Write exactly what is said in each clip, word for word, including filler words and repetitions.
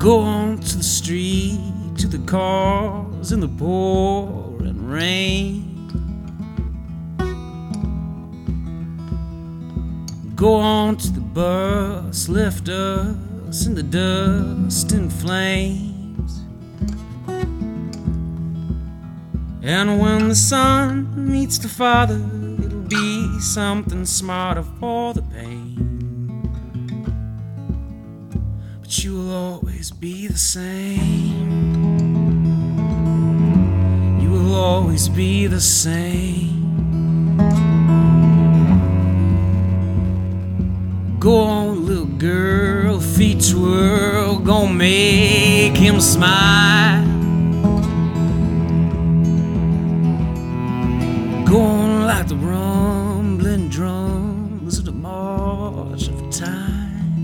Go on to the street, to the cars in the pouring rain. Go on to the bus, lift us in the dust and flames. And when the son meets the father, it'll be something smarter for the pain. But you will always be the same. You will always be the same. Go on, little girl, feet twirl, gon' make him smile. Go on like the rumbling drums of the march of time.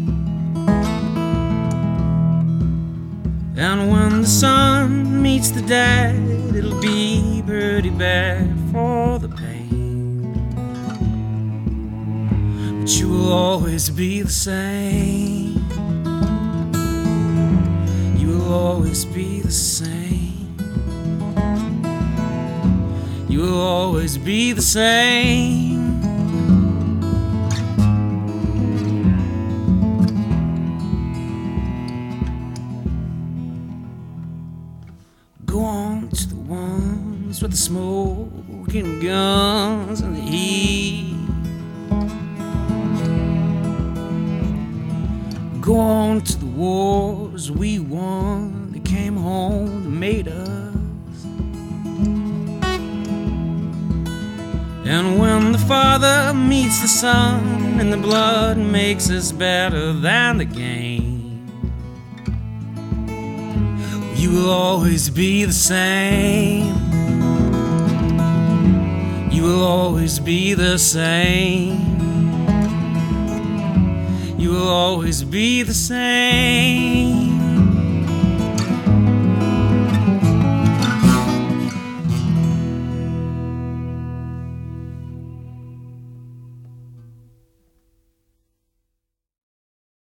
And when the son meets the dad, it'll be pretty bad for the pain. But you will always be the same. You will always be the same. You will always be the same. Go on to the ones with the smoking guns and the heat. Go on to the wars we won, they came home and made us. And when the father meets the son, and the blood makes us better than the game, you will always be the same. You will always be the same. You will always be the same.